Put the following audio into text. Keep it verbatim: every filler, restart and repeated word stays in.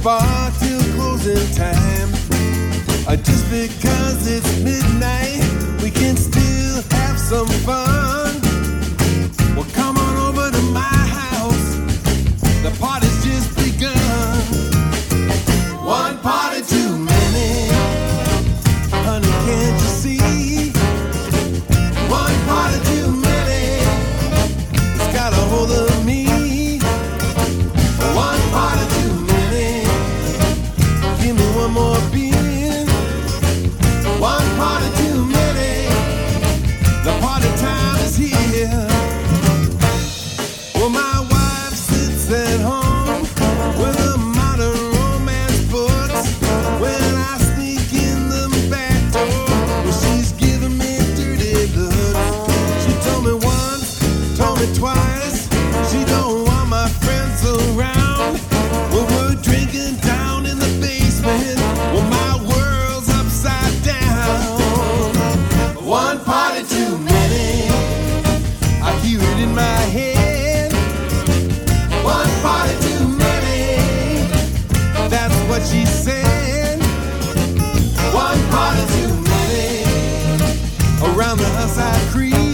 bar till closing time. Uh, just because it's midnight, we can still have some fun. Well, come on over to my house. The party's just begun. One party too many. Honey, can't you see? One party too many. It's got a hold of me. One party too many. Give me one more beer. One party too many. The party time is here. Well, my wife sits at home with a modern romance books. When I sneak in the back door, well, she's giving me dirty looks. She told me once, told me twice, she don't want my friends around. Well, we're drinking down in the basement. Well, my world's upside down. One party too many. I hear it in my head. One party too many. That's what she said. One party too many. Around the house I creep.